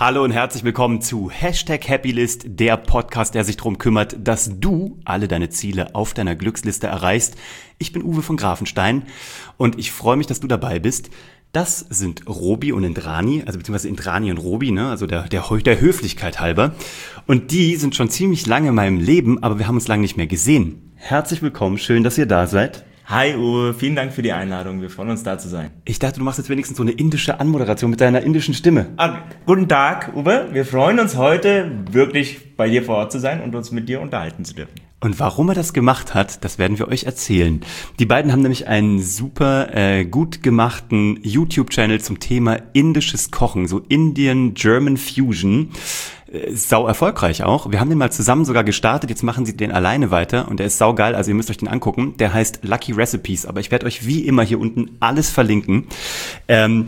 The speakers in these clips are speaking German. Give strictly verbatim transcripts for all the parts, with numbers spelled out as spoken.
Hallo und herzlich willkommen zu Hashtag Happylist, der Podcast, der sich darum kümmert, dass du alle deine Ziele auf deiner Glücksliste erreichst. Ich bin Uwe von Grafenstein und ich freue mich, dass du dabei bist. Das sind Robi und Indrani, also beziehungsweise Indrani und Robi, ne, also der, der, der Höflichkeit halber. Und die sind schon ziemlich lange in meinem Leben, aber wir haben uns lange nicht mehr gesehen. Herzlich willkommen, schön, dass ihr da seid. Hi Uwe, vielen Dank für die Einladung, wir freuen uns da zu sein. Ich dachte, du machst jetzt wenigstens so eine indische Anmoderation mit deiner indischen Stimme. Ah, guten Tag Uwe, wir freuen uns heute wirklich bei dir vor Ort zu sein und uns mit dir unterhalten zu dürfen. Und warum er das gemacht hat, das werden wir euch erzählen. Die beiden haben nämlich einen super äh, gut gemachten YouTube-Channel zum Thema indisches Kochen, so Indian German Fusion. Äh, sau erfolgreich auch. Wir haben den mal zusammen sogar gestartet, jetzt machen sie den alleine weiter und der ist saugeil, also ihr müsst euch den angucken. Der heißt Lucky Recipes, aber ich werde euch wie immer hier unten alles verlinken. Ähm,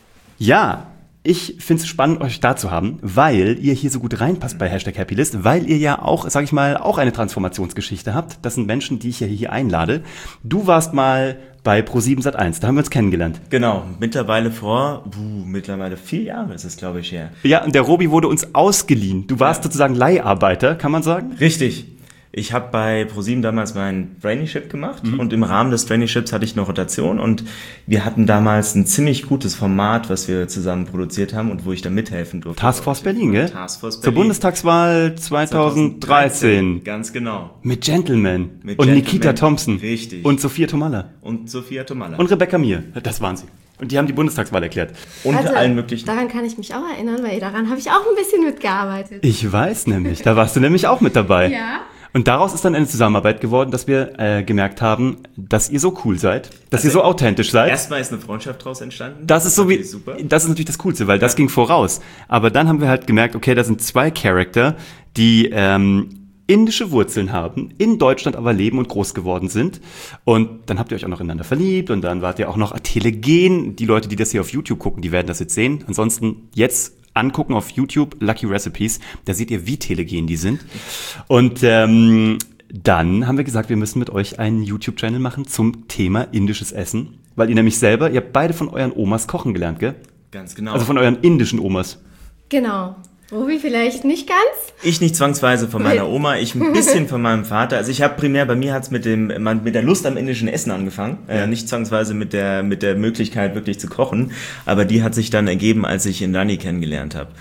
ja, ich finde es spannend, euch da zu haben, weil ihr hier so gut reinpasst bei Hashtag Happylist, weil ihr ja auch, sag ich mal, auch eine Transformationsgeschichte habt. Das sind Menschen, die ich ja hier einlade. Du warst mal bei ProSieben Sat eins, da haben wir uns kennengelernt. Genau, mittlerweile vor, buh, mittlerweile vier Jahre ist es, glaube ich, her. Ja, und der Robi wurde uns ausgeliehen. Du warst ja sozusagen Leiharbeiter, kann man sagen? Richtig. Ich habe bei ProSieben damals mein Traineeship gemacht mhm. und im Rahmen des Traineeships hatte ich eine Rotation und wir hatten damals ein ziemlich gutes Format, was wir zusammen produziert haben und wo ich da mithelfen durfte. Taskforce Berlin, gell? Taskforce Berlin. Zur Bundestagswahl zweitausenddreizehn. Ganz genau. Mit Gentleman. Mit und Gentleman. Nikita Thompson. Richtig. Und Sophia Tomalla. Und Sophia Tomalla. Und Rebecca Mir. Das waren sie. Und die haben die Bundestagswahl erklärt. Unter also, allen möglichen. Daran kann ich mich auch erinnern, weil daran habe ich auch ein bisschen mitgearbeitet. Ich weiß nämlich, da warst du nämlich auch mit dabei. Ja. Und daraus ist dann eine Zusammenarbeit geworden, dass wir äh, gemerkt haben, dass ihr so cool seid, dass also ihr so authentisch seid. Erstmal ist eine Freundschaft daraus entstanden. Das ist so wie, super. Das ist natürlich das Coolste, weil das ja. ging voraus. Aber dann haben wir halt gemerkt, okay, da sind zwei Charakter, die ähm, indische Wurzeln haben, in Deutschland aber leben und groß geworden sind. Und dann habt ihr euch auch noch ineinander verliebt und dann wart ihr auch noch telegen. Die Leute, die das hier auf YouTube gucken, die werden das jetzt sehen. Ansonsten jetzt angucken auf YouTube, Lucky Recipes, da seht ihr, wie telegen die sind. Und ähm, dann haben wir gesagt, wir müssen mit euch einen YouTube-Channel machen zum Thema indisches Essen, weil ihr nämlich selber, ihr habt beide von euren Omas kochen gelernt, gell? Ganz genau. Also von euren indischen Omas. Genau. Robi vielleicht nicht ganz? Ich nicht zwangsweise von meiner Oma, ich ein bisschen von meinem Vater. Also ich habe primär, bei mir hat's mit dem mit der Lust am indischen Essen angefangen, ja. äh, nicht zwangsweise mit der mit der Möglichkeit wirklich zu kochen, aber die hat sich dann ergeben, als ich Indrani kennengelernt habe.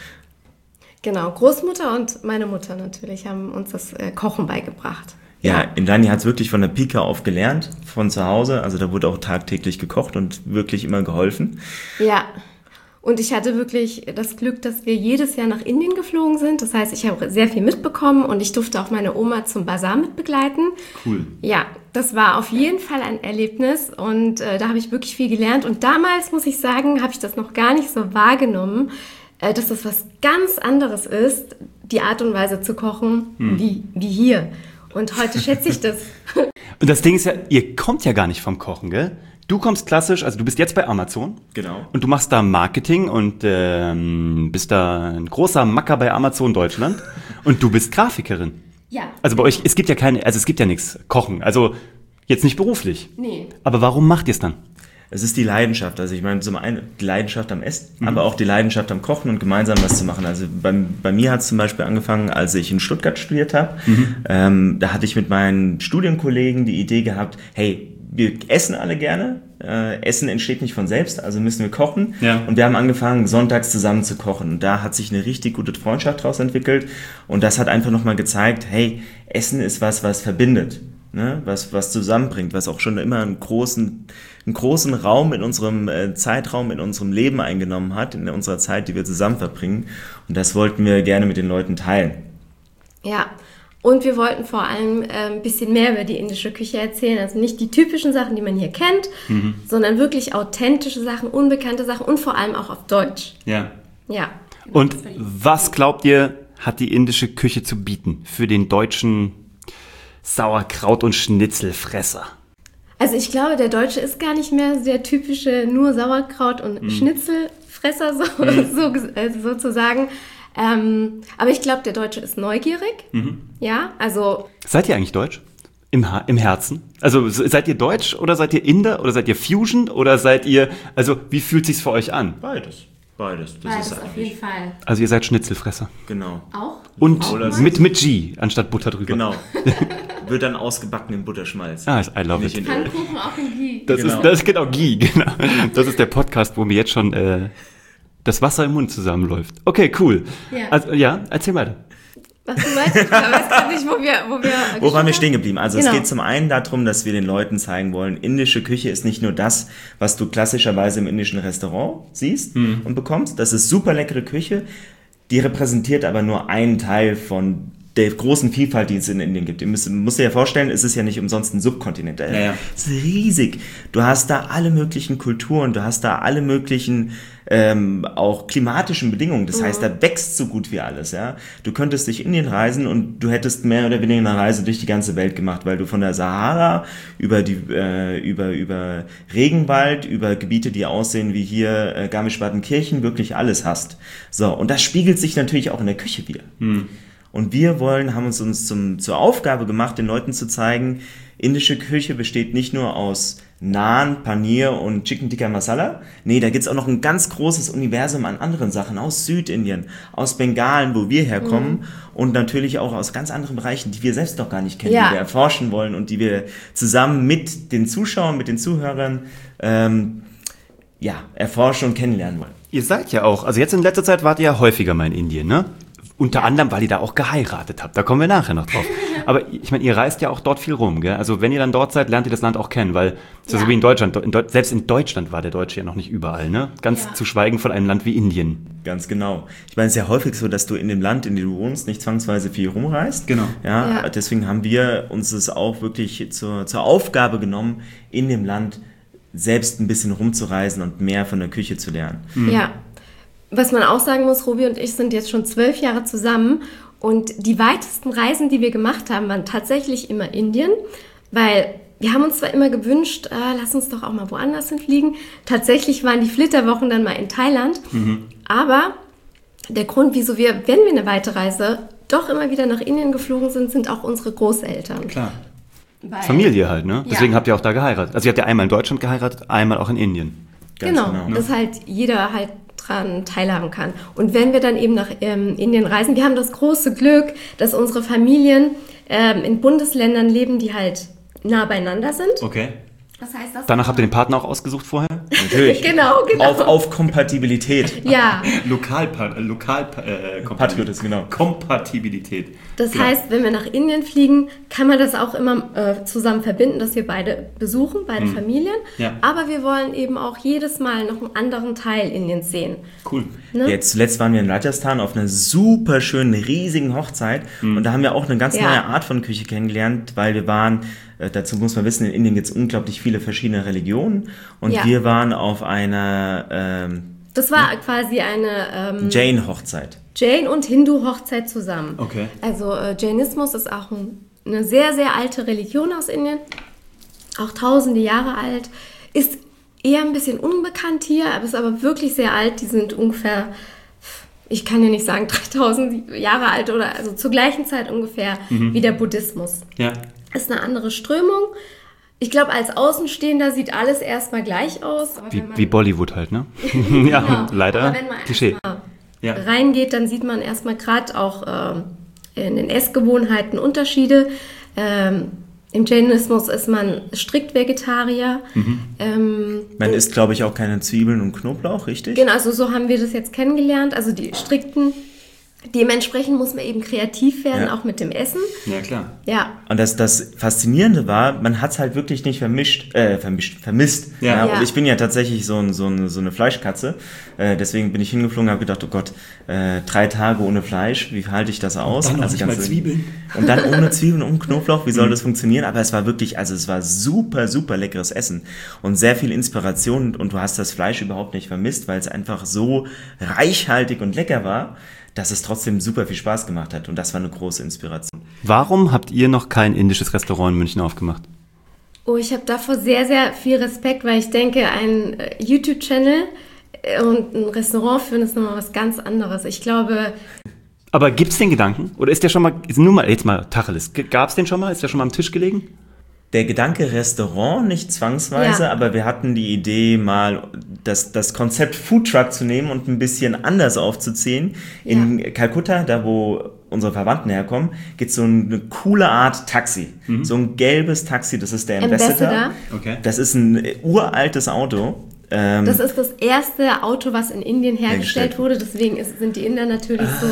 Genau, Großmutter und meine Mutter natürlich haben uns das äh, Kochen beigebracht. Ja, ja. Indrani hat's wirklich von der Pike auf gelernt, von zu Hause, also da wurde auch tagtäglich gekocht und wirklich immer geholfen. Ja. Und ich hatte wirklich das Glück, dass wir jedes Jahr nach Indien geflogen sind. Das heißt, ich habe sehr viel mitbekommen und ich durfte auch meine Oma zum Basar mitbegleiten. Cool. Ja, das war auf jeden Fall ein Erlebnis und äh, da habe ich wirklich viel gelernt. Und damals, muss ich sagen, habe ich das noch gar nicht so wahrgenommen, äh, dass das was ganz anderes ist, die Art und Weise zu kochen, hm. wie, wie hier. Und heute schätze ich das. Und das Ding ist ja, ihr kommt ja gar nicht vom Kochen, gell? Du kommst klassisch, also du bist jetzt bei Amazon. Genau. Und du machst da Marketing und ähm, bist da ein großer Macker bei Amazon Deutschland. Und du bist Grafikerin. Ja. Also bei euch, es gibt ja keine, also es gibt ja nichts Kochen. Also jetzt nicht beruflich. Nee. Aber warum macht ihr es dann? Es ist die Leidenschaft. Also ich meine, zum einen die Leidenschaft am Essen, mhm. aber auch die Leidenschaft am Kochen und gemeinsam was zu machen. Also bei, bei mir hat es zum Beispiel angefangen, als ich in Stuttgart studiert habe. Mhm. Ähm, da hatte ich mit meinen Studienkollegen die Idee gehabt, hey, wir essen alle gerne. Äh, Essen entsteht nicht von selbst, also müssen wir kochen. Ja. Und wir haben angefangen, sonntags zusammen zu kochen. Und da hat sich eine richtig gute Freundschaft daraus entwickelt. Und das hat einfach nochmal gezeigt, hey, Essen ist was, was verbindet. Ne? Was, was zusammenbringt, was auch schon immer einen großen, einen großen Raum in unserem äh, Zeitraum, in unserem Leben eingenommen hat, in unserer Zeit, die wir zusammen verbringen. Und das wollten wir gerne mit den Leuten teilen. Ja. Und wir wollten vor allem äh, ein bisschen mehr über die indische Küche erzählen. Also nicht die typischen Sachen, die man hier kennt, mhm. sondern wirklich authentische Sachen, unbekannte Sachen und vor allem auch auf Deutsch. Ja. Ja. Und was glaubt ihr, hat die indische Küche zu bieten für den deutschen Sauerkraut- und Schnitzelfresser? Also ich glaube, der Deutsche ist gar nicht mehr der typische nur Sauerkraut- und mhm. Schnitzelfresser so, mhm. so, äh, sozusagen. Ähm, aber ich glaube, der Deutsche ist neugierig. Mhm. Ja, also. Seid ihr eigentlich deutsch? Im, ha- Im Herzen? Also seid ihr deutsch oder seid ihr Inder oder seid ihr Fusion oder seid ihr, also wie fühlt sich's für euch an? Beides. Beides. Das Beides ist auf eigentlich. jeden Fall. Also ihr seid Schnitzelfresser. Genau. Auch? Und Auch mit, mit G anstatt Butter drüber. Genau. Wird dann ausgebacken in Butterschmalz. Ah, I love Nicht it. in Öl. Pfannkuchen auch in Ghee. Das Genau. ist, das ist genau Ghee, genau. Das ist der Podcast, wo mir jetzt schon äh, das Wasser im Mund zusammenläuft. Okay, cool. Ja. Also, ja, erzähl weiter. Was du meinst, ich weiß gar nicht, wo wir, wo wir Wo waren wir haben. stehen geblieben? Also Genau. es geht zum einen darum, dass wir den Leuten zeigen wollen, indische Küche ist nicht nur das, was du klassischerweise im indischen Restaurant siehst und bekommst. Das ist super leckere Küche, die repräsentiert aber nur einen Teil von der großen Vielfalt, die es in Indien gibt. Ihr müsst, müsst dir ja vorstellen, es ist ja nicht umsonst ein Subkontinent. Ja, ja. Es ist riesig. Du hast da alle möglichen Kulturen, du hast da alle möglichen ähm, auch klimatischen Bedingungen. Das heißt, da wächst so gut wie alles. Ja, du könntest durch Indien reisen und du hättest mehr oder weniger eine Reise durch die ganze Welt gemacht, weil du von der Sahara über die äh, über über Regenwald, über Gebiete, die aussehen wie hier äh, Garmisch-Partenkirchen, wirklich alles hast. So, und das spiegelt sich natürlich auch in der Küche wieder. Hm. Und wir wollen, haben uns, uns zum, zur Aufgabe gemacht, den Leuten zu zeigen, indische Küche besteht nicht nur aus Naan, Paneer und Chicken Tikka Masala. Nee, da gibt's auch noch ein ganz großes Universum an anderen Sachen aus Südindien, aus Bengalen, wo wir herkommen mhm. und natürlich auch aus ganz anderen Bereichen, die wir selbst noch gar nicht kennen, Ja. die wir erforschen wollen und die wir zusammen mit den Zuschauern, mit den Zuhörern ähm, ja, erforschen und kennenlernen wollen. Ihr seid ja auch, also jetzt in letzter Zeit wart ihr ja häufiger mal in Indien, ne? Unter anderem, weil ihr da auch geheiratet habt. Da kommen wir nachher noch drauf. Aber ich meine, ihr reist ja auch dort viel rum, gell? Also wenn ihr dann dort seid, lernt ihr das Land auch kennen, weil es ist ja Ja. so wie in Deutschland. In Deu- selbst in Deutschland war der Deutsche ja noch nicht überall, ne? Ganz Ja. zu schweigen von einem Land wie Indien. Ganz genau. Ich meine, es ist ja häufig so, dass du in dem Land, in dem du wohnst, nicht zwangsweise viel rumreist. Genau. Ja, Ja. deswegen haben wir uns es auch wirklich zur, zur Aufgabe genommen, in dem Land selbst ein bisschen rumzureisen und mehr von der Küche zu lernen. Ja. Was man auch sagen muss, Robi und ich sind jetzt schon zwölf Jahre zusammen und die weitesten Reisen, die wir gemacht haben, waren tatsächlich immer Indien, weil wir haben uns zwar immer gewünscht, äh, lass uns doch auch mal woanders hinfliegen. Tatsächlich waren die Flitterwochen dann mal in Thailand, aber der Grund, wieso wir, wenn wir eine weite Reise doch immer wieder nach Indien geflogen sind, sind auch unsere Großeltern. Klar. Weil, Familie halt, ne? Ja. Deswegen habt ihr auch da geheiratet. Also ihr habt ja einmal in Deutschland geheiratet, einmal auch in Indien. Ganz Genau, genau. dass halt jeder halt dran teilhaben kann. Und wenn wir dann eben nach ähm, Indien reisen, wir haben das große Glück, dass unsere Familien ähm, in Bundesländern leben, die halt nah beieinander sind. Okay. Das heißt, das Danach habt ihr den Partner auch ausgesucht vorher? Natürlich. Genau, genau. Auf, auf Kompatibilität. Ja, Lokal, lokal äh, Patriotismus, genau. Kompatibilität. das Genau. heißt, wenn wir nach Indien fliegen, kann man das auch immer äh, zusammen verbinden, dass wir beide besuchen, beide Familien. Ja. Aber wir wollen eben auch jedes Mal noch einen anderen Teil Indiens sehen. Cool. Ne? Jetzt zuletzt waren wir in Rajasthan auf einer super schönen, riesigen Hochzeit und da haben wir auch eine ganz Ja. neue Art von Küche kennengelernt, weil wir waren, äh, dazu muss man wissen, in Indien gibt es unglaublich viele verschiedene Religionen und Ja. wir waren auf einer ähm, Das war quasi eine ähm, Jain-Hochzeit. Jain- und Hindu-Hochzeit zusammen. Okay. Also äh, Jainismus ist auch ein, eine sehr, sehr alte Religion aus Indien, auch tausende Jahre alt, ist eher ein bisschen unbekannt hier, aber ist aber wirklich sehr alt. Die sind ungefähr, ich kann ja nicht sagen dreitausend Jahre alt oder also zur gleichen Zeit ungefähr wie der Buddhismus. Ja. Ist eine andere Strömung. Ich glaube, als Außenstehender sieht alles erstmal gleich aus. Aber Wie, wenn man- wie Bollywood halt, ne? ja, Genau. leider. Aber wenn man Klischee. erstmal Ja. reingeht, dann sieht man erstmal gerade auch ähm, in den Essgewohnheiten Unterschiede. Ähm, Im Jainismus ist man strikt Vegetarier. Ähm, Man isst, glaube ich, auch keine Zwiebeln und Knoblauch, richtig? genau, also so haben wir das jetzt kennengelernt. Also die strikten. Dementsprechend muss man eben kreativ werden, Ja. auch mit dem Essen. Ja, klar. Ja, Und das, das Faszinierende war, man hat es halt wirklich nicht vermischt, äh, vermischt, vermisst. Ja. Ja. Und ich bin ja tatsächlich so, ein, so, ein, so eine Fleischkatze. Äh, deswegen bin ich hingeflogen und habe gedacht, oh Gott, äh, drei Tage ohne Fleisch, wie halte ich das aus? dann noch also nicht mal ganz- Zwiebeln. Und dann ohne Zwiebeln und Knoblauch, wie soll das funktionieren? Aber es war wirklich, also es war super, super leckeres Essen und sehr viel Inspiration und du hast das Fleisch überhaupt nicht vermisst, weil es einfach so reichhaltig und lecker war, dass es trotzdem super viel Spaß gemacht hat und das war eine große Inspiration. Warum habt ihr noch kein indisches Restaurant in München aufgemacht? oh, ich habe davor sehr, sehr viel Respekt, weil ich denke, ein äh, YouTube-Channel äh, und ein Restaurant führen ist nochmal was ganz anderes. Ich glaube, Aber gibt's den Gedanken? Oder ist der schon mal, nur mal, jetzt mal Tacheles, gab's den schon mal? Ist der schon mal am Tisch gelegen? der Gedanke Restaurant nicht zwangsweise, Ja. aber wir hatten die Idee, mal das, das Konzept Foodtruck zu nehmen und ein bisschen anders aufzuziehen. In Ja. Kalkutta, da wo unsere Verwandten herkommen, gibt es so eine coole Art Taxi. So ein gelbes Taxi, das ist der Ambassador. Ambassador. Okay. Das ist ein uraltes Auto. Ähm, Das ist das erste Auto, was in Indien hergestellt Hergestellt. wurde. Deswegen ist, sind die Inder natürlich so,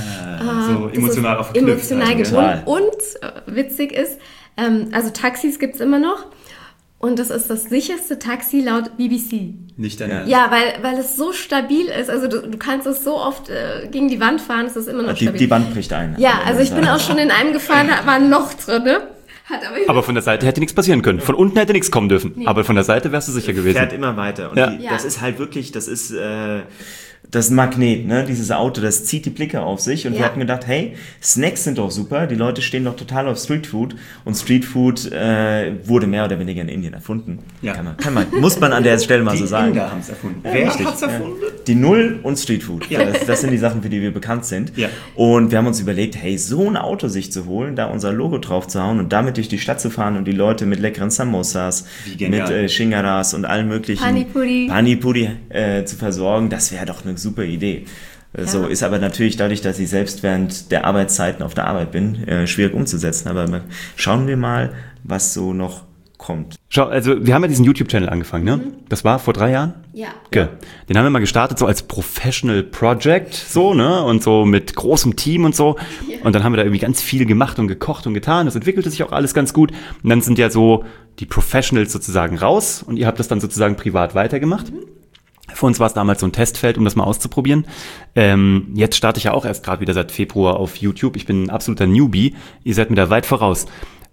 Ah, so das emotional ist verknüpft. emotional also. gebunden. Total. Und äh, witzig ist, ähm, also Taxis gibt es immer noch. Und das ist das sicherste Taxi laut B B C. Nicht dein Ja. Ernst. Ja, weil, weil es so stabil ist. Also du, du kannst es so oft äh, gegen die Wand fahren, es ist immer noch die, stabil. die Wand bricht ein. Ja, also ich bin auch schon in einem gefahren, da war ein Loch drin, ne? Hat aber, Aber von der Seite hätte nichts passieren können. Von unten hätte nichts kommen dürfen. Aber von der Seite wärst du sicher gewesen. Fährt immer weiter. Und Ja. die, Ja. das ist halt wirklich, das ist äh, das ist ein Magnet, ne? Dieses Auto, das zieht die Blicke auf sich. Und wir Ja. hatten gedacht, hey, Snacks sind doch super. Die Leute stehen doch total auf Streetfood. Und Streetfood äh, wurde mehr oder weniger in Indien erfunden. Ja. Kann man, kann man, muss man an der Stelle mal so sagen. haben es erfunden. Wer hat's erfunden? Die Null und Streetfood. Ja. Das, das sind die Sachen, für die wir bekannt sind. Ja. Und wir haben uns überlegt, hey, so ein Auto sich zu holen, da unser Logo drauf zu hauen und damit durch die Stadt zu fahren und die Leute mit leckeren Samosas, Wie genial. mit äh, Shingaras und allen möglichen Panipuri. Panipuri äh, zu versorgen, das wäre doch eine super Idee. Äh, So Ja. ist aber natürlich dadurch, dass ich selbst während der Arbeitszeiten auf der Arbeit bin, äh, schwierig umzusetzen. Aber mal- schauen wir mal, was so noch kommt. Schau, also wir haben ja diesen YouTube-Channel angefangen, ne? Das war vor drei Jahren? ja. Okay. Den haben wir mal gestartet so als Professional Project, so, ne? Und so mit großem Team und so. Und dann haben wir da irgendwie ganz viel gemacht und gekocht und getan. Das entwickelte sich auch alles ganz gut. Und dann sind ja so die Professionals sozusagen raus und ihr habt das dann sozusagen privat weitergemacht. Für uns war es damals so ein Testfeld, um das mal auszuprobieren. Ähm, jetzt starte ich ja auch erst gerade wieder seit Februar auf YouTube. Ich bin ein absoluter Newbie. Ihr seid mir da weit voraus.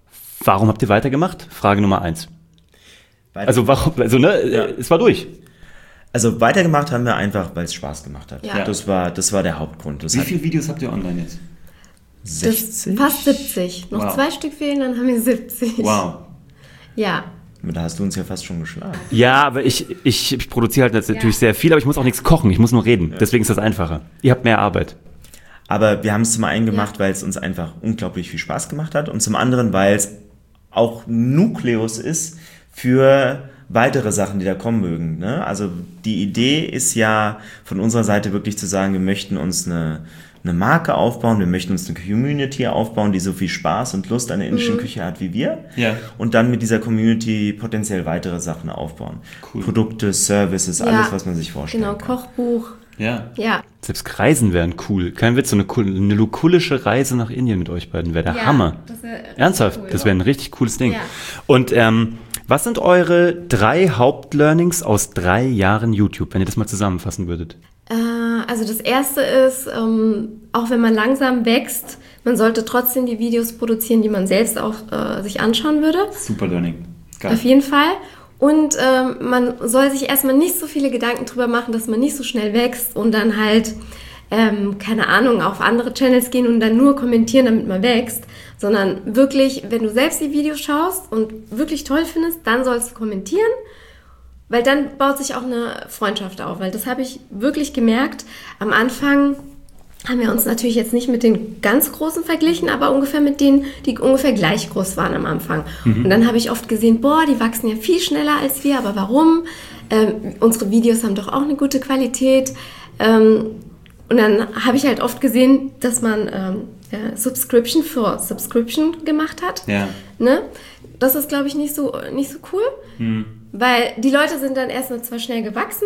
Warum habt ihr weitergemacht? Frage Nummer eins. Weiter- Also warum, also ne, Ja. äh, es war durch. Also weitergemacht haben wir einfach, weil es Spaß gemacht hat. Ja. Das war, das war der Hauptgrund. Das hat viele Videos habt ihr online jetzt? Das sechzig. fast siebzig. Noch Wow. zwei Stück fehlen, dann haben wir siebzig. Wow. Ja. Da hast du uns ja fast schon geschlagen. Ja, aber ich, ich, ich produziere halt natürlich Ja. sehr viel, aber ich muss auch nichts kochen, ich muss nur reden. Deswegen ist das einfacher. Ihr habt mehr Arbeit. Aber wir haben es zum einen gemacht, Ja. weil es uns einfach unglaublich viel Spaß gemacht hat und zum anderen, weil es auch Nukleus ist für weitere Sachen, die da kommen mögen. Ne? Also die Idee ist ja von unserer Seite wirklich zu sagen, wir möchten uns eine, eine Marke aufbauen, wir möchten uns eine Community aufbauen, die so viel Spaß und Lust an der indischen Küche hat wie wir. Ja. Und dann mit dieser Community potenziell weitere Sachen aufbauen. Cool. Produkte, Services, Ja. alles, was man sich vorstellen Genau, kann. Kochbuch. Ja. Ja. Selbst Reisen wären cool. Kein Witz, so eine, cool- eine lukullische Reise nach Indien mit euch beiden wäre der Ja, Hammer. das wär richtig Ernsthaft, cool. das wäre ein richtig cooles Ding. Ja. Und ähm, was sind eure drei Hauptlearnings aus drei Jahren YouTube, wenn ihr das mal zusammenfassen würdet? Äh, also das erste ist, ähm, auch wenn man langsam wächst, man sollte trotzdem die Videos produzieren, die man selbst auch äh, sich anschauen würde. Super Learning. Auf jeden Fall. Und ähm, man soll sich erstmal nicht so viele Gedanken drüber machen, dass man nicht so schnell wächst und dann halt, ähm, keine Ahnung, auf andere Channels gehen und dann nur kommentieren, damit man wächst. Sondern wirklich, wenn du selbst die Videos schaust und wirklich toll findest, dann sollst du kommentieren. Weil dann baut sich auch eine Freundschaft auf. Weil das habe ich wirklich gemerkt. Am Anfang haben wir uns natürlich jetzt nicht mit den ganz Großen verglichen, aber ungefähr mit denen, die ungefähr gleich groß waren am Anfang. Und dann habe ich oft gesehen, boah, die wachsen ja viel schneller als wir, aber warum? Ähm, unsere Videos haben doch auch eine gute Qualität. Ähm, und dann habe ich halt oft gesehen, dass man ähm, ja, Subscription für Subscription gemacht hat. Ja. Ne? Das ist, glaube ich, nicht so, nicht so cool, weil die Leute sind dann erstmal zwar schnell gewachsen,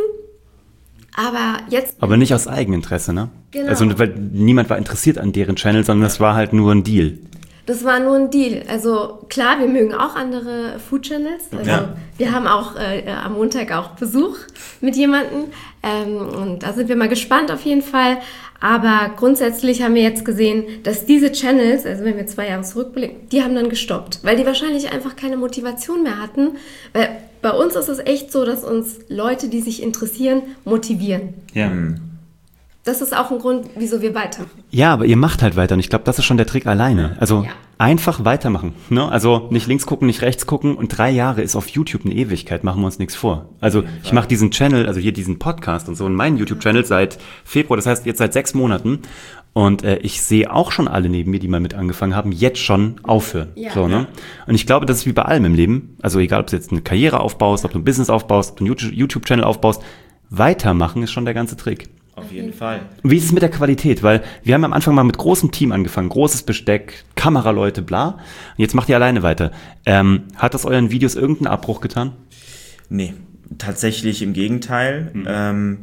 aber jetzt... Aber nicht aus Eigeninteresse, ne? Genau. Also weil niemand war interessiert an deren Channel, sondern das war halt nur ein Deal. Das war nur ein Deal. Also klar, wir mögen auch andere Food Channels. Also Ja. wir haben auch äh, am Montag auch Besuch mit jemandem. Ähm, und da sind wir mal gespannt auf jeden Fall. Aber grundsätzlich haben wir jetzt gesehen, dass diese Channels, also wenn wir zwei Jahre zurückblicken, die haben dann gestoppt. Weil die wahrscheinlich einfach keine Motivation mehr hatten. Weil bei uns ist es echt so, dass uns Leute, die sich interessieren, motivieren. Ja. Das ist auch ein Grund, wieso wir weitermachen. Ja, aber ihr macht halt weiter und ich glaube, das ist schon der Trick alleine. Also Ja. Einfach weitermachen. Ne? Also nicht links gucken, nicht rechts gucken. Und drei Jahre ist auf YouTube eine Ewigkeit, machen wir uns nichts vor. Also ich mache diesen Channel, also hier diesen Podcast und so, und meinen YouTube-Channel seit Februar, das heißt jetzt seit sechs Monaten. Und äh, ich sehe auch schon alle neben mir, die mal mit angefangen haben, jetzt schon aufhören. Ja. So, ne? Und ich glaube, das ist wie bei allem im Leben. Also egal, ob du jetzt eine Karriere aufbaust, ob du ein Business aufbaust, ob du einen YouTube-Channel aufbaust, weitermachen ist schon der ganze Trick. Auf jeden Fall. Und wie ist es mit der Qualität? Weil wir haben am Anfang mal mit großem Team angefangen, großes Besteck, Kameraleute, bla. Und jetzt macht ihr alleine weiter. Ähm, hat das euren Videos irgendeinen Abbruch getan? Nee, tatsächlich im Gegenteil. Mhm. Ähm,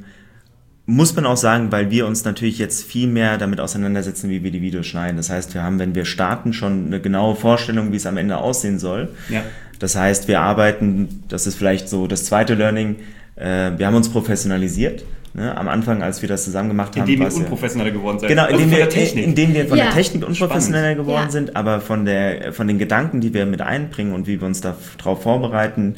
muss man auch sagen, weil wir uns natürlich jetzt viel mehr damit auseinandersetzen, wie wir die Videos schneiden. Das heißt, wir haben, wenn wir starten, schon eine genaue Vorstellung, wie es am Ende aussehen soll. Ja. Das heißt, wir arbeiten, das ist vielleicht so das zweite Learning, äh, wir haben uns professionalisiert. Ne, am Anfang, als wir das zusammen gemacht haben. Indem wir unprofessioneller geworden sind. Genau, indem, also wir, indem wir von ja. der Technik unprofessioneller Spannend. geworden ja. sind, aber von der von den Gedanken, die wir mit einbringen und wie wir uns darauf vorbereiten,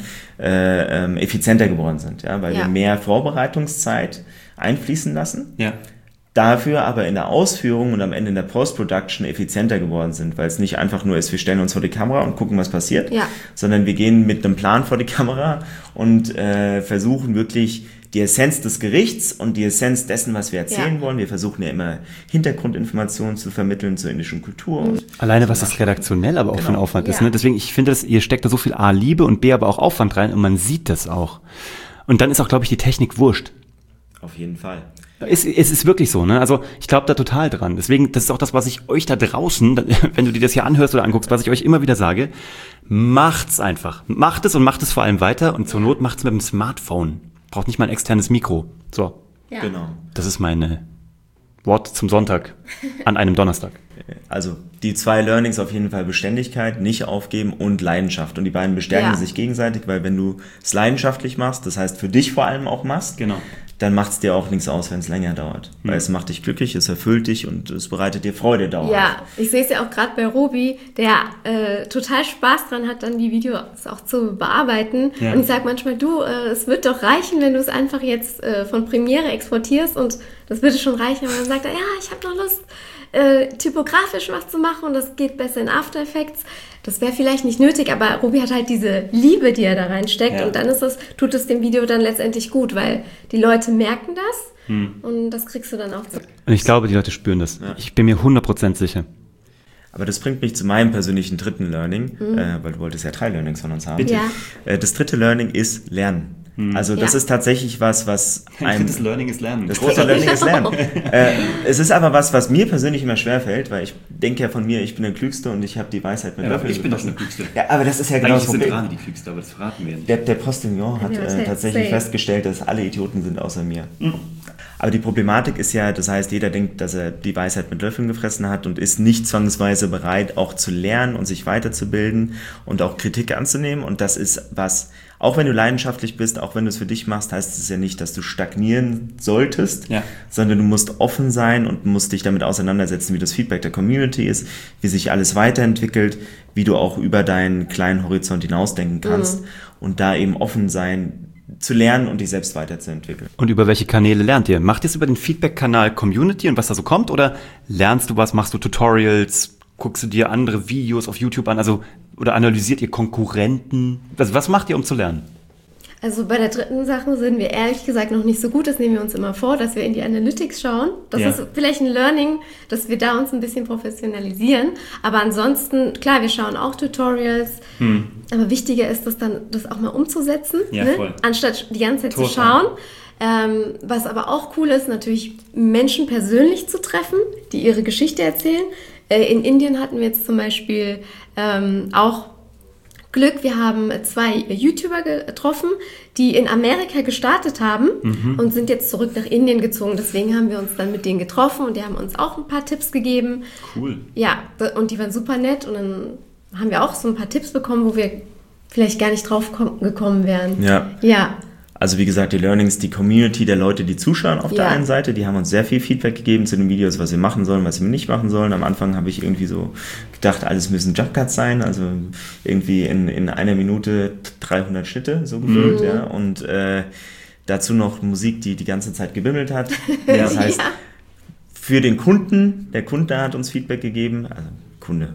äh, ähm, effizienter geworden sind. Ja, weil ja. wir mehr Vorbereitungszeit einfließen lassen. Ja. Dafür aber in der Ausführung und am Ende in der Post-Production effizienter geworden sind, weil es nicht einfach nur ist, wir stellen uns vor die Kamera und gucken, was passiert, ja. sondern wir gehen mit einem Plan vor die Kamera und äh, versuchen wirklich die Essenz des Gerichts und die Essenz dessen, was wir erzählen ja. wollen. Wir versuchen ja immer Hintergrundinformationen zu vermitteln zur indischen Kultur. Und alleine was das redaktionell aber auch genau. für ein Aufwand ja. ist. Ne? Deswegen, ich finde, dass ihr steckt da so viel A, Liebe und B, aber auch Aufwand rein und man sieht das auch. Und dann ist auch, glaube ich, die Technik wurscht. Auf jeden Fall. Es, es ist wirklich so, ne? Also ich glaube da total dran. Deswegen, das ist auch das, was ich euch da draußen, wenn du dir das hier anhörst oder anguckst, was ich euch immer wieder sage, macht's einfach. Macht es und macht es vor allem weiter und zur Not macht's mit dem Smartphone. Braucht nicht mal ein externes Mikro. So. Ja. Genau. Das ist meine Wort zum Sonntag an einem Donnerstag. Also die zwei Learnings auf jeden Fall: Beständigkeit, nicht aufgeben und Leidenschaft. Und die beiden bestärken ja. sich gegenseitig, weil wenn du es leidenschaftlich machst, das heißt für dich vor allem auch machst, genau. dann macht es dir auch nichts aus, wenn es länger dauert. Hm. Weil es macht dich glücklich, es erfüllt dich und es bereitet dir Freude dauerhaft. Ja, ich sehe es ja auch gerade bei Robi, der äh, total Spaß dran hat, dann die Videos auch zu bearbeiten. Ja. Und ich sage manchmal, du, äh, es wird doch reichen, wenn du es einfach jetzt äh, von Premiere exportierst und das würde schon reichen. Und dann sagt er, ja, ich habe noch Lust, äh, typografisch was zu machen und das geht besser in After Effects. Das wäre vielleicht nicht nötig, aber Robi hat halt diese Liebe, die er da reinsteckt ja. und dann ist es, tut es dem Video dann letztendlich gut, weil die Leute merken das hm. und das kriegst du dann auch. Und ich glaube, die Leute spüren das. Ja. Ich bin mir hundert Prozent sicher. Aber das bringt mich zu meinem persönlichen dritten Learning, mhm. äh, weil du wolltest ja drei Learnings von uns haben. Bitte. Ja. Äh, das dritte Learning ist Lernen. Mhm. Also das ja. ist tatsächlich was, was ein drittes Learning ist Lernen. Das dritte Learning ist Lernen. äh, es ist aber was, was mir persönlich immer schwerfällt, weil ich denke ja von mir, ich bin der Klügste und ich habe die Weisheit mit ja, Löffel. Ich bin doch der Klügste. Ja, aber das ist ja genau das Problem. Sind gerade die Klügste, aber das verraten wir nicht. Der, der Postillon hat äh, tatsächlich festgestellt, dass alle Idioten sind außer mir. Mhm. Aber die Problematik ist ja, das heißt, jeder denkt, dass er die Weisheit mit Löffeln gefressen hat und ist nicht zwangsweise bereit, auch zu lernen und sich weiterzubilden und auch Kritik anzunehmen. Und das ist was, auch wenn du leidenschaftlich bist, auch wenn du es für dich machst, heißt es ja nicht, dass du stagnieren solltest, ja. sondern du musst offen sein und musst dich damit auseinandersetzen, wie das Feedback der Community ist, wie sich alles weiterentwickelt, wie du auch über deinen kleinen Horizont hinausdenken kannst mhm. und da eben offen sein, zu lernen und dich selbst weiterzuentwickeln. Und über welche Kanäle lernt ihr? Macht ihr es über den Feedback-Kanal Community und was da so kommt? Oder lernst du was, machst du Tutorials, guckst du dir andere Videos auf YouTube an? Also, oder analysiert ihr Konkurrenten? Also, was macht ihr, um zu lernen? Also bei der dritten Sache sind wir ehrlich gesagt noch nicht so gut. Das nehmen wir uns immer vor, dass wir in die Analytics schauen. Das ja. ist vielleicht ein Learning, dass wir da uns ein bisschen professionalisieren. Aber ansonsten, klar, wir schauen auch Tutorials. Hm. Aber wichtiger ist es dann, das auch mal umzusetzen, ja, ne? voll. Anstatt die ganze Zeit Total. zu schauen. Ähm, was aber auch cool ist, natürlich Menschen persönlich zu treffen, die ihre Geschichte erzählen. Äh, in Indien hatten wir jetzt zum Beispiel ähm, auch Glück, wir haben zwei YouTuber getroffen, die in Amerika gestartet haben mhm. und sind jetzt zurück nach Indien gezogen. Deswegen haben wir uns dann mit denen getroffen und die haben uns auch ein paar Tipps gegeben. Cool. Ja, und die waren super nett und dann haben wir auch so ein paar Tipps bekommen, wo wir vielleicht gar nicht drauf gekommen wären. Ja. Ja. Also wie gesagt, die Learnings, die Community der Leute, die zuschauen auf ja. der einen Seite, die haben uns sehr viel Feedback gegeben zu den Videos, was wir machen sollen, was wir nicht machen sollen. Am Anfang habe ich irgendwie so gedacht, alles müssen Jump-Cuts sein, also irgendwie in, in einer Minute dreihundert Schnitte, so gefühlt. Mhm. Ja. Und äh, dazu noch Musik, die die ganze Zeit gebimmelt hat. Das heißt, ja. für den Kunden, der Kunde hat uns Feedback gegeben, also Kunde,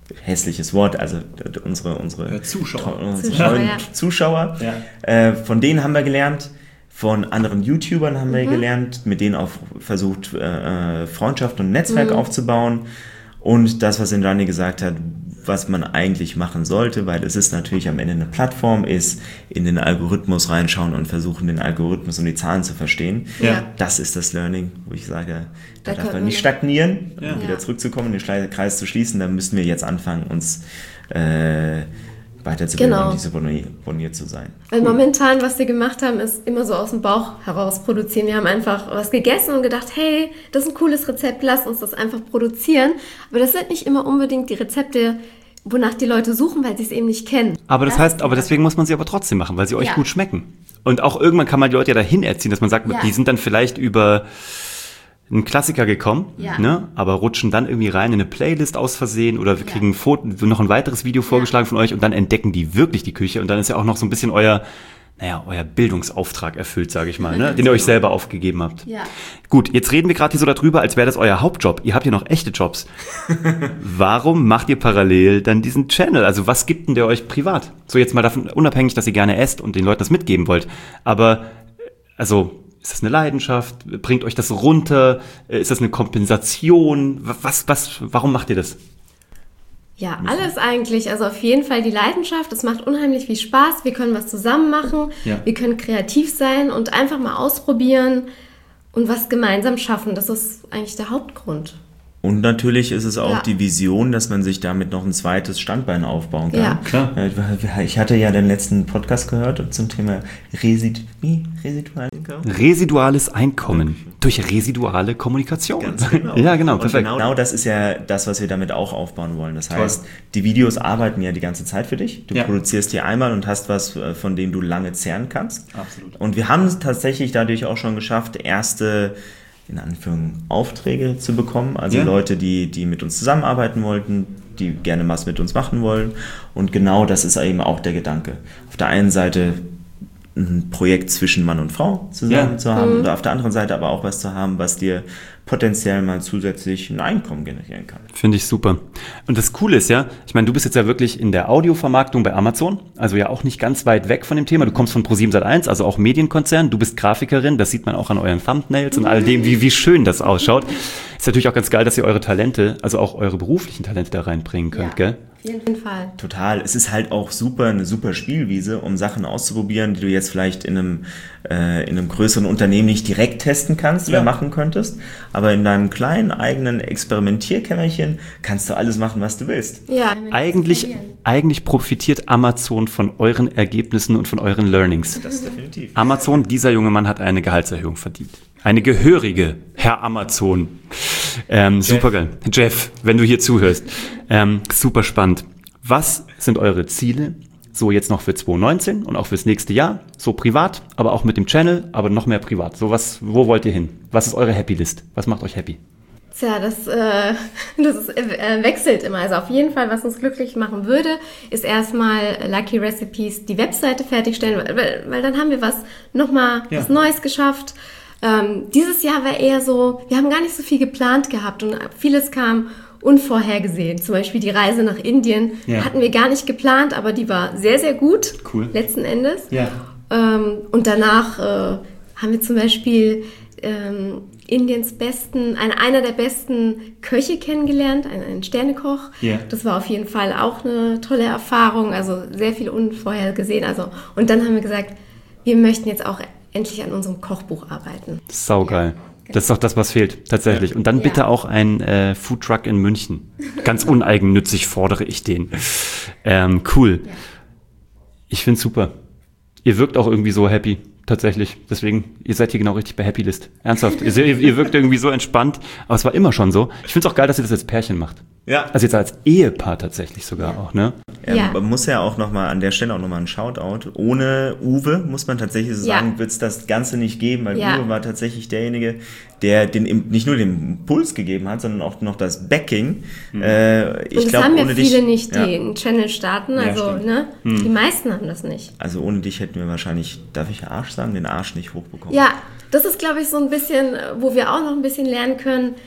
hässliches Wort, also unsere, unsere Zuschauer, unsere Zuschauer, treuen ja. Zuschauer. Ja. Äh, von denen haben wir gelernt, von anderen YouTubern haben wir gelernt, mit denen auch versucht, äh, Freundschaft und Netzwerk Mhm. aufzubauen. Und das, was Indrani gesagt hat, was man eigentlich machen sollte, weil es ist natürlich am Ende eine Plattform, ist in den Algorithmus reinschauen und versuchen, den Algorithmus und die Zahlen zu verstehen. Ja. Das ist das Learning, wo ich sage, da Da darf können man wir nicht noch- stagnieren, um Ja. wieder Ja. zurückzukommen, den Schle- Kreis zu schließen. Da müssen wir jetzt anfangen, uns äh, weiterzubilden Genau. und diszipliniert zu sein. Weil momentan, was wir gemacht haben, ist immer so aus dem Bauch heraus produzieren. Wir haben einfach was gegessen und gedacht, hey, das ist ein cooles Rezept, lass uns das einfach produzieren. Aber das sind nicht immer unbedingt die Rezepte, wonach die Leute suchen, weil sie es eben nicht kennen. Aber das Das heißt, ist aber die deswegen muss man sie aber trotzdem machen, weil sie euch Ja. gut schmecken. Und auch irgendwann kann man die Leute ja dahin erziehen, dass man sagt, Ja. die sind dann vielleicht über einen Klassiker gekommen, Ja. ne? Aber rutschen dann irgendwie rein in eine Playlist aus Versehen oder wir Ja. kriegen ein Foto, noch ein weiteres Video vorgeschlagen von euch und dann entdecken die wirklich die Küche und dann ist ja auch noch so ein bisschen euer, naja, euer Bildungsauftrag erfüllt, sage ich mal, ne? Den ihr euch selber aufgegeben habt. Ja. Gut, jetzt reden wir gerade hier so darüber, als wäre das euer Hauptjob. Ihr habt ja noch echte Jobs. Warum macht ihr parallel dann diesen Channel? Also was gibt denn der euch privat? So jetzt mal davon unabhängig, dass ihr gerne esst und den Leuten das mitgeben wollt. Aber, also, ist das eine Leidenschaft? Bringt euch das runter? Ist das eine Kompensation? Was, was, warum macht ihr das? Ja, alles eigentlich. Also auf jeden Fall die Leidenschaft. Es macht unheimlich viel Spaß. Wir können was zusammen machen. Ja. Wir können kreativ sein und einfach mal ausprobieren und was gemeinsam schaffen. Das ist eigentlich der Hauptgrund. Und natürlich ist es auch Ja. die Vision, dass man sich damit noch ein zweites Standbein aufbauen kann. Ja. Klar. Äh, Ich hatte ja den letzten Podcast gehört zum Thema Resid wie? Residual Residuales Einkommen durch residuale Kommunikation. Ganz genau. Ja, genau, Und perfekt. Genau, genau das ist ja das, was wir damit auch aufbauen wollen. Das heißt, die Videos arbeiten ja die ganze Zeit für dich. Du Ja. produzierst die einmal und hast was, äh, von dem du lange zehren kannst. Absolut. Und wir haben es tatsächlich dadurch auch schon geschafft, erste, in Anführungszeichen, Aufträge zu bekommen. Also Ja. Leute, die, die mit uns zusammenarbeiten wollten, die gerne was mit uns machen wollen. Und genau das ist eben auch der Gedanke. Auf der einen Seite ein Projekt zwischen Mann und Frau zusammen Ja. zu haben und auf der anderen Seite aber auch was zu haben, was dir potenziell mal zusätzlich ein Einkommen generieren kann. Finde ich super. Und das Coole ist ja, ich meine, du bist jetzt ja wirklich in der Audiovermarktung bei Amazon, also ja auch nicht ganz weit weg von dem Thema. Du kommst von ProSieben Sat eins, also auch Medienkonzern. Du bist Grafikerin, das sieht man auch an euren Thumbnails und all dem, wie, wie schön das ausschaut. Ist natürlich auch ganz geil, dass ihr eure Talente, also auch eure beruflichen Talente da reinbringen könnt, gell? Auf jeden Fall. Total. Es ist halt auch super, eine super Spielwiese, um Sachen auszuprobieren, die du jetzt vielleicht in einem, äh, in einem größeren Unternehmen nicht direkt testen kannst oder Ja. machen könntest. Aber in deinem kleinen eigenen Experimentierkämmerchen kannst du alles machen, was du willst. Ja. Eigentlich, eigentlich profitiert Amazon von euren Ergebnissen und von euren Learnings. Das definitiv. Amazon, dieser junge Mann hat eine Gehaltserhöhung verdient. Eine gehörige, Herr Amazon. Ähm, super geil. Jeff, wenn du hier zuhörst. Ähm, super spannend. Was sind eure Ziele? So jetzt noch für zwanzig neunzehn und auch fürs nächste Jahr. So privat, aber auch mit dem Channel, aber noch mehr privat. So was, wo wollt ihr hin? Was ist eure Happy List? Was macht euch happy? Tja, das, äh, das ist, äh, wechselt immer. Also auf jeden Fall, was uns glücklich machen würde, ist erstmal Lucky Recipes die Webseite fertigstellen, weil, weil dann haben wir was nochmal Ja. was Neues geschafft. Ähm, dieses Jahr war eher so, wir haben gar nicht so viel geplant gehabt und vieles kam unvorhergesehen. Zum Beispiel die Reise nach Indien Ja. hatten wir gar nicht geplant, aber die war sehr, sehr gut, Cool. letzten Endes. Ja. Ähm, und danach äh, haben wir zum Beispiel ähm, Indiens besten, ein, einer der besten Köche kennengelernt, einen, einen Sternekoch. Ja. Das war auf jeden Fall auch eine tolle Erfahrung, also sehr viel unvorhergesehen. Also, und dann haben wir gesagt, wir möchten jetzt auch endlich an unserem Kochbuch arbeiten. Saugeil. Ja, Das ist doch das, was fehlt, tatsächlich. Und dann Ja. bitte auch ein äh, Foodtruck in München. Ganz uneigennützig fordere ich den. Ähm, cool. Ja. Ich find's super. Ihr wirkt auch irgendwie so happy, tatsächlich. Deswegen, ihr seid hier genau richtig bei Happy List. Ernsthaft. ihr, ihr wirkt irgendwie so entspannt. Aber es war immer schon so. Ich find's auch geil, dass ihr das als Pärchen macht. Ja. Also jetzt als Ehepaar tatsächlich sogar Ja. auch, ne? Ja, Ja. Man muss ja auch nochmal an der Stelle auch nochmal ein Shoutout. Ohne Uwe, muss man tatsächlich so Ja. sagen, wird es das Ganze nicht geben, weil Ja. Uwe war tatsächlich derjenige, der den im- nicht nur den Impuls gegeben hat, sondern auch noch das Backing. Äh, ich Und das glaube, haben ja ohne viele dich, nicht, die ja, einen Channel starten. Ja, Also, stimmt. ne? Die meisten haben das nicht. also ohne dich hätten wir wahrscheinlich, darf ich Arsch sagen, den Arsch nicht hochbekommen. Ja, das ist, glaube ich, so ein bisschen, wo wir auch noch ein bisschen lernen können.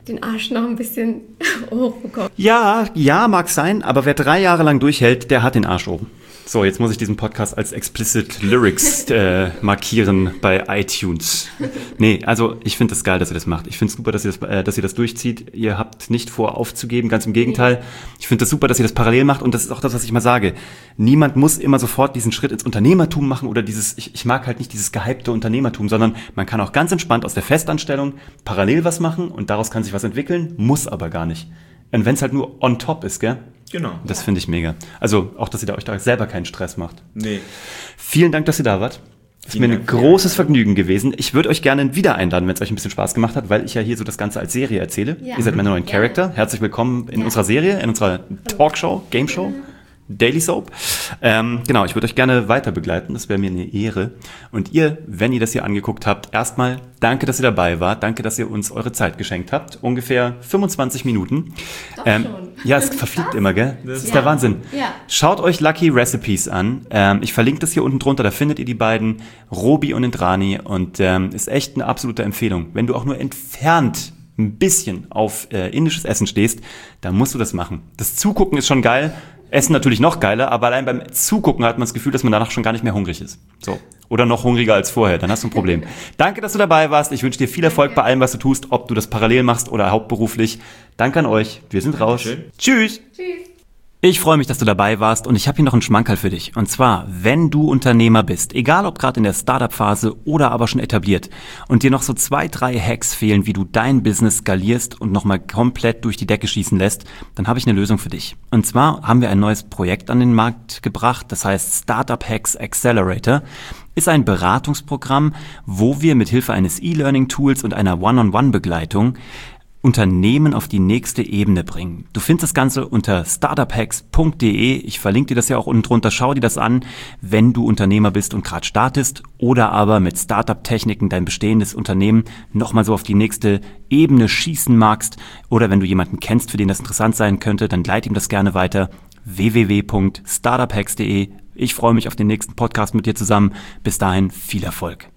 den Arsch noch ein bisschen hochbekommen. Ja, ja, mag sein, aber wer drei Jahre lang durchhält, der hat den Arsch oben. So, jetzt muss ich diesen Podcast als Explicit Lyrics äh, markieren bei iTunes. Nee, also ich finde es das geil, dass ihr das macht. Ich finde es super, dass ihr das, äh, dass ihr das durchzieht. Ihr habt nicht vor, aufzugeben, ganz im Gegenteil. Ich finde es das super, dass ihr das parallel macht und das ist auch das, was ich mal sage. Niemand muss immer sofort diesen Schritt ins Unternehmertum machen oder dieses, ich, ich mag halt nicht dieses gehypte Unternehmertum, sondern man kann auch ganz entspannt aus der Festanstellung parallel was machen und daraus kann sich was entwickeln, muss aber gar nicht. Und wenn es halt nur on top ist, gell? Genau. Das finde ich mega. Also auch, dass ihr da euch da selber keinen Stress macht. Nee. Vielen Dank, dass ihr da wart. Es ist mir ein großes Vergnügen gewesen. Ich würde euch gerne wieder einladen, wenn es euch ein bisschen Spaß gemacht hat, weil ich ja hier so das Ganze als Serie erzähle. Ja. Ihr seid meine neuen Charakter. Herzlich willkommen in ja. unserer Serie, in unserer Talkshow, Game Show. Daily Soap. Ähm, genau, ich würde euch gerne weiter begleiten, das wäre mir eine Ehre. Und ihr, wenn ihr das hier angeguckt habt, erstmal danke, dass ihr dabei wart, danke, dass ihr uns eure Zeit geschenkt habt, ungefähr fünfundzwanzig Minuten. Doch ähm, schon. Ja, es verfliegt immer, gell? Das ist ja. der Wahnsinn. Ja. Schaut euch Lucky Recipes an, ähm, ich verlinke das hier unten drunter, da findet ihr die beiden, Robi und Indrani und ähm, ist echt eine absolute Empfehlung. Wenn du auch nur entfernt ein bisschen auf äh, indisches Essen stehst, dann musst du das machen. Das Zugucken ist schon geil, Essen natürlich noch geiler, aber allein beim Zugucken hat man das Gefühl, dass man danach schon gar nicht mehr hungrig ist. So. Oder noch hungriger als vorher, dann hast du ein Problem. Danke, dass du dabei warst. Ich wünsche dir viel Erfolg bei allem, was du tust, ob du das parallel machst oder hauptberuflich. Danke an euch. Wir sind raus. Dankeschön. Tschüss. Tschüss. Ich freue mich, dass du dabei warst und ich habe hier noch einen Schmankerl für dich. Und zwar, wenn du Unternehmer bist, egal ob gerade in der Startup-Phase oder aber schon etabliert und dir noch so zwei, drei Hacks fehlen, wie du dein Business skalierst und nochmal komplett durch die Decke schießen lässt, dann habe ich eine Lösung für dich. Und zwar haben wir ein neues Projekt an den Markt gebracht, das heißt Startup Hacks Accelerator. Ist ein Beratungsprogramm, wo wir mit Hilfe eines E-Learning-Tools und einer One-on-One-Begleitung Unternehmen auf die nächste Ebene bringen. Du findest das Ganze unter startup hacks punkt de. Ich verlinke dir das ja auch unten drunter. Schau dir das an, wenn du Unternehmer bist und gerade startest oder aber mit Startup-Techniken dein bestehendes Unternehmen nochmal so auf die nächste Ebene schießen magst oder wenn du jemanden kennst, für den das interessant sein könnte, dann leite ihm das gerne weiter. w w w punkt startup hacks punkt de. Ich freue mich auf den nächsten Podcast mit dir zusammen. Bis dahin viel Erfolg.